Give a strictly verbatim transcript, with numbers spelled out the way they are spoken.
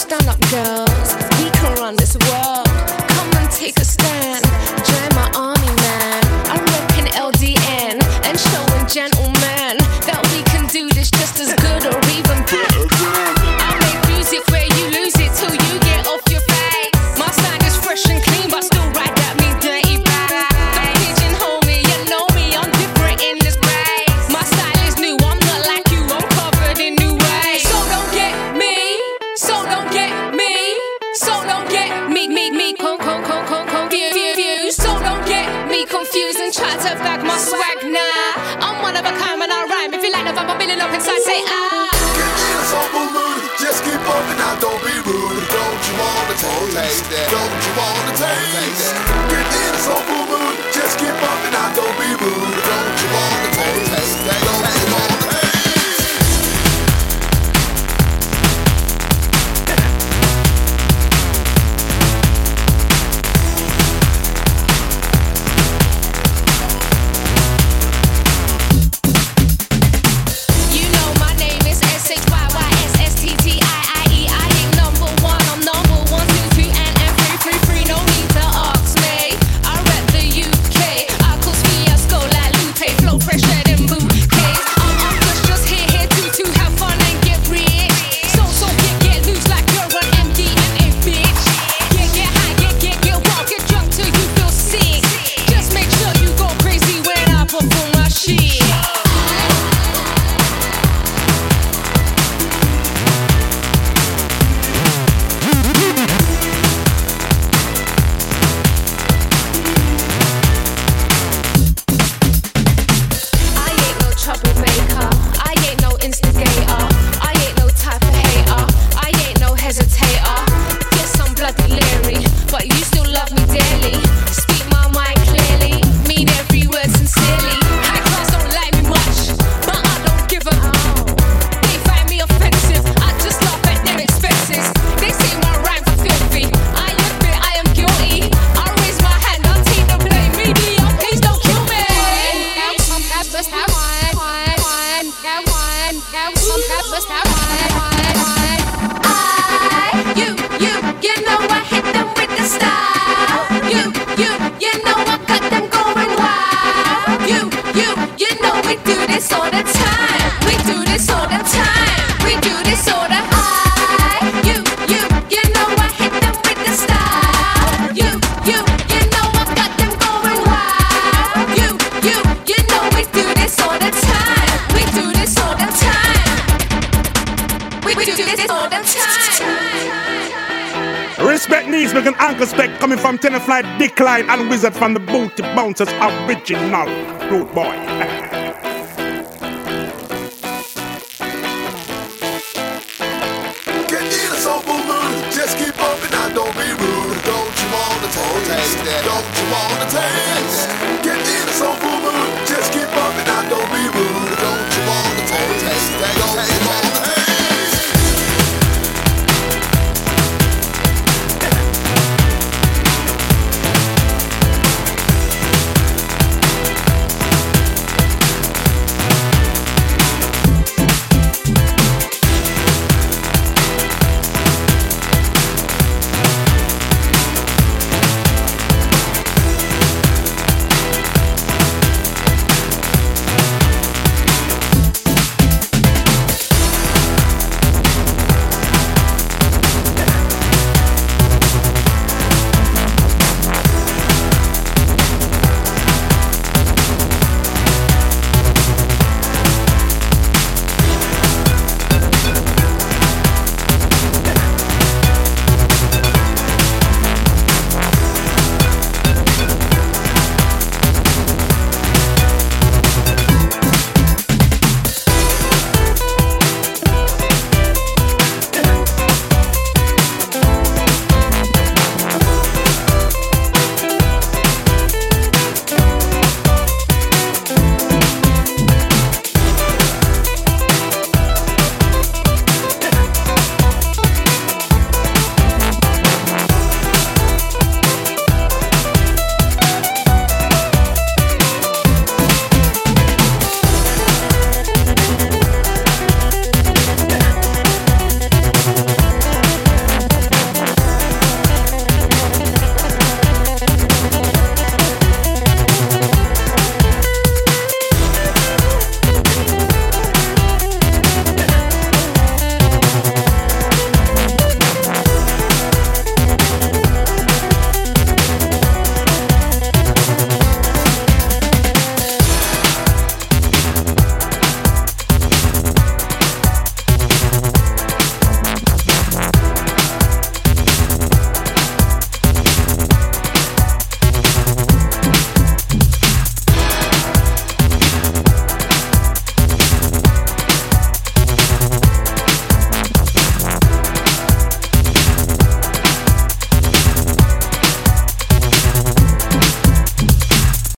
stand up, girls. We can run this world. Come and take a stand. Join my army, man. I'm repping L D N and showing gentlemen that we can do this just as good or even better. I make music where you lose it till you get off your face. My sound is fresh and clean, but still right at me dirty back. Don't pigeonhole me, you know me, I'm different in this place. My style is new, I'm not like you, I'm covered in new ways. So don't get me, so don't get me, so don't get me, me, me, con, con, con, con, confused. So don't get me confused and try to bag my swag, nah. I'm one of a kind when I rhyme. If you like the vibe, I'm feeling up inside, say ah. Just keep bumping out, don't be rude. Don't you wanna taste that? Don't you wanna taste that? Get in a soulful mood. Just keep bumping out, don't be rude. Don't you wanna taste that? Don't you wanna Respect knees, make an ankle spec coming from Tenafly Decline and Wizard from the Booty Bouncers original Root Boy. get in a soulful mood. Just keep bumping out, don't be rude. Don't you wanna taste that? Don't you wanna taste that?